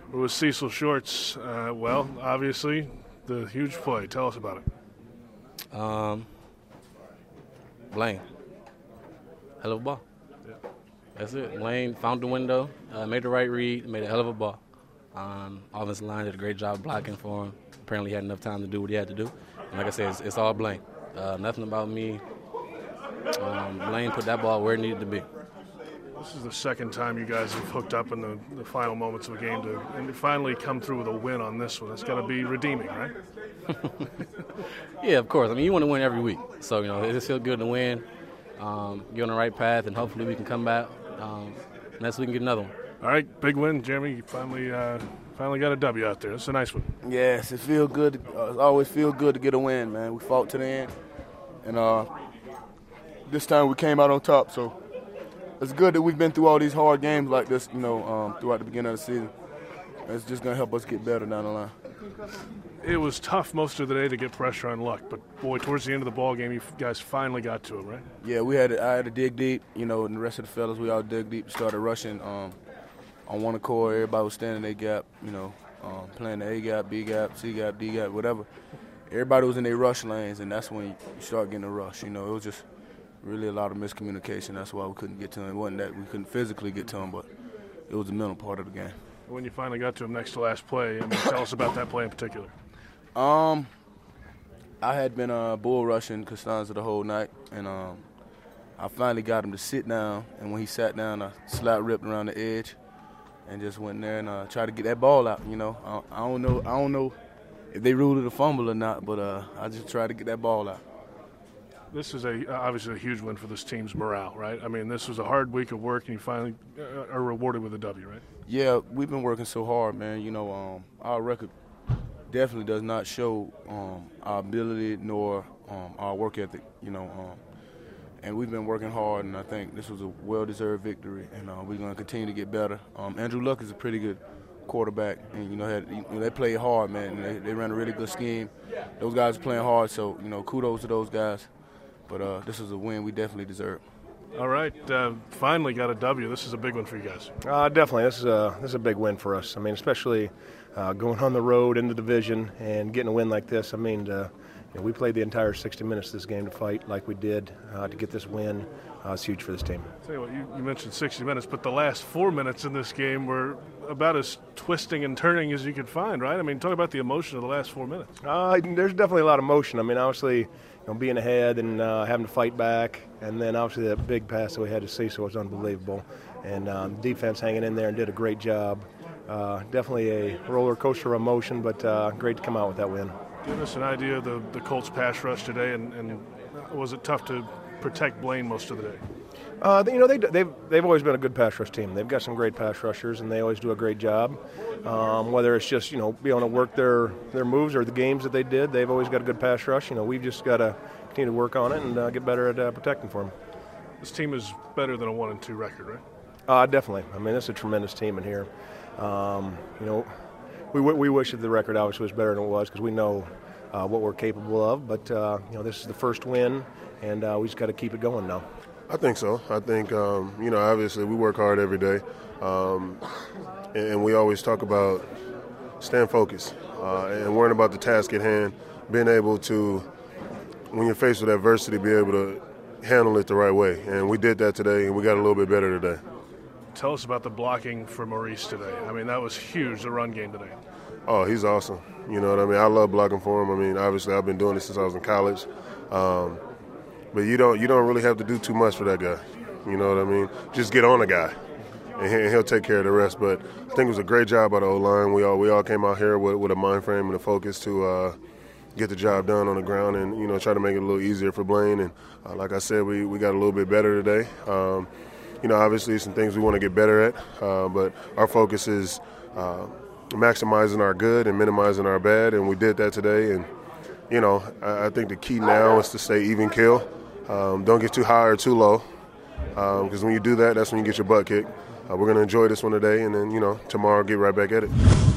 It was Cecil Shorts. Well, obviously, the huge play. Tell us about it. Blaine. Hell of a ball. Yeah. That's it. Blaine found the window, made the right read, made a hell of a ball. Offensive line did a great job blocking for him. Apparently he had enough time to do what he had to do. And like I said, it's all Blaine. Nothing about me. Blaine put that ball where it needed to be. This is the second time you guys have hooked up in the final moments of a game and finally come through with a win on this one. That's got to be redeeming, right? Yeah, of course. I mean, you want to win every week. So, it just feels good to win, get on the right path, and hopefully we can come back next week and get another one. All right, big win, Jeremy. You finally got a W out there. That's a nice one. Yes, it feels good. It always feels good to get a win, man. We fought to the end, and this time we came out on top, so it's good that we've been through all these hard games like this, throughout the beginning of the season. It's just going to help us get better down the line. It was tough most of the day to get pressure on Luck, but, boy, towards the end of the ball game, you guys finally got to him, right? Yeah, I had to dig deep, and the rest of the fellas, we all dug deep, started rushing on one accord. Everybody was standing their gap, playing the A gap, B gap, C gap, D gap, whatever. Everybody was in their rush lanes, and that's when you start getting a rush. It was just really a lot of miscommunication. That's why we couldn't get to him. It wasn't that we couldn't physically get to him, but it was the mental part of the game. When you finally got to him next to last play, tell us about that play in particular. I had been bull rushing Costanza the whole night, and I finally got him to sit down. And when he sat down, I slap ripped around the edge, and just went in there and tried to get that ball out. I don't know if they ruled it a fumble or not, but I just tried to get that ball out. This is obviously a huge win for this team's morale, right? This was a hard week of work, and you finally are rewarded with a W, right? Yeah, we've been working so hard, man. Our record definitely does not show our ability nor our work ethic, and we've been working hard, and I think this was a well-deserved victory, and we're going to continue to get better. Andrew Luck is a pretty good quarterback, and they played hard, man. And they ran a really good scheme. Those guys are playing hard, so kudos to those guys. But this is a win we definitely deserve. All right, finally got a W. This is a big one for you guys. Definitely, this is a big win for us. Especially going on the road in the division and getting a win like this. We played the entire 60 minutes of this game to fight like we did to get this win. It's huge for this team. Tell you what, you mentioned 60 minutes, but the last 4 minutes in this game were about as twisting and turning as you could find, right? Talk about the emotion of the last 4 minutes. There's definitely a lot of emotion. Obviously, being ahead and having to fight back, and then obviously that big pass that we had to Cecil was unbelievable. And defense hanging in there and did a great job. Definitely a roller coaster of emotion, but great to come out with that win. Give us an idea of the Colts pass rush today, and was it tough to protect Blaine most of the day? They've always been a good pass rush team. They've got some great pass rushers, and they always do a great job. Whether it's just being able to work their moves or the games that they did, they've always got a good pass rush. We've just got to continue to work on it and get better at protecting for them. This team is better than a 1-2 record, right? Definitely. This is a tremendous team in here. We wish that the record obviously was better than it was because we know what we're capable of. But this is the first win, and we just got to keep it going now. I think so. I think obviously we work hard every day, and we always talk about staying focused and worrying about the task at hand. Being able to, when you're faced with adversity, be able to handle it the right way. And we did that today, and we got a little bit better today. Tell us about the blocking for Maurice today. That was huge, the run game today. Oh, he's awesome. You know what I mean? I love blocking for him. Obviously I've been doing it since I was in college. But you don't really have to do too much for that guy. You know what I mean? Just get on a guy, and he'll take care of the rest. But I think it was a great job by the O-line. We all came out here with a mind frame and a focus to get the job done on the ground and, try to make it a little easier for Blaine. And like I said, we got a little bit better today. Obviously some things we want to get better at, but our focus is maximizing our good and minimizing our bad, and we did that today. And, I think the key now is to stay even keel. Don't get too high or too low, because when you do that, that's when you get your butt kicked. We're going to enjoy this one today, and then, tomorrow get right back at it.